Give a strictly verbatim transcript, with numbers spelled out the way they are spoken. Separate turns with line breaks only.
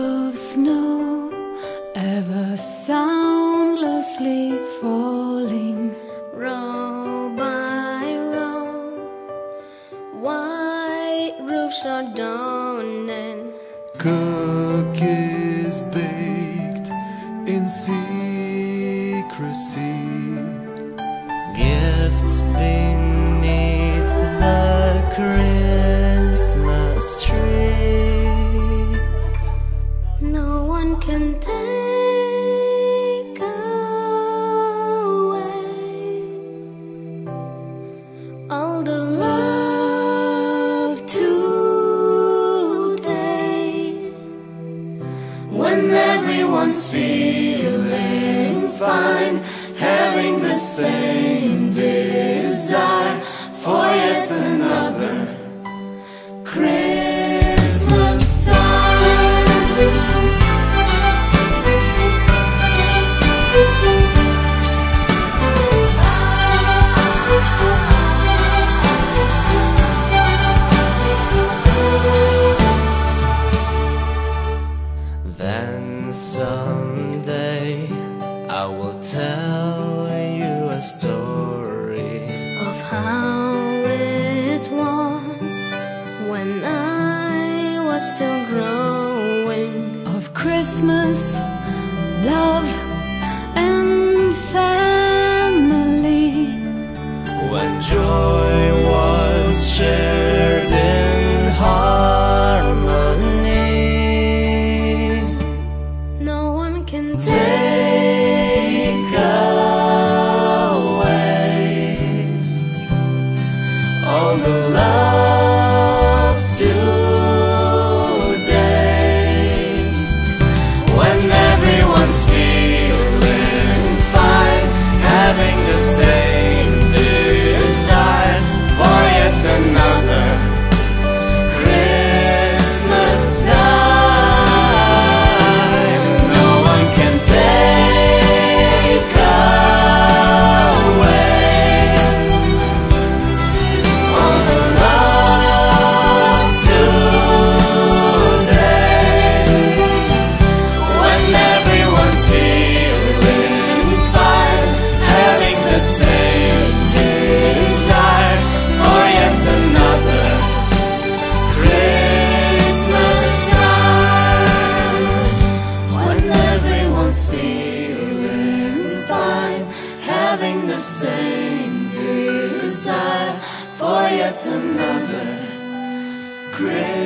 of snow ever soundlessly falling,
row by row, white roofs are dawning,
cookies baked in secrecy,
gifts beneath the Christmas tree.
No one can take away all the love today. When everyone's feeling fine, having the same desire for yet another Christmas time.
Then someday I will tell you a story
of how it was when I was still growing,
of Christmas, love and family,
when joy was shared in harmony.
no one can take
Take away all the love today. When everyone's feeling fine, having the same desire for yet another Christmas time. No one can take away all the love today. When everyone's feeling fine, having the same desire for yet another Christmas time. When everyone's feeling fine, having the same desire for yet another Christmas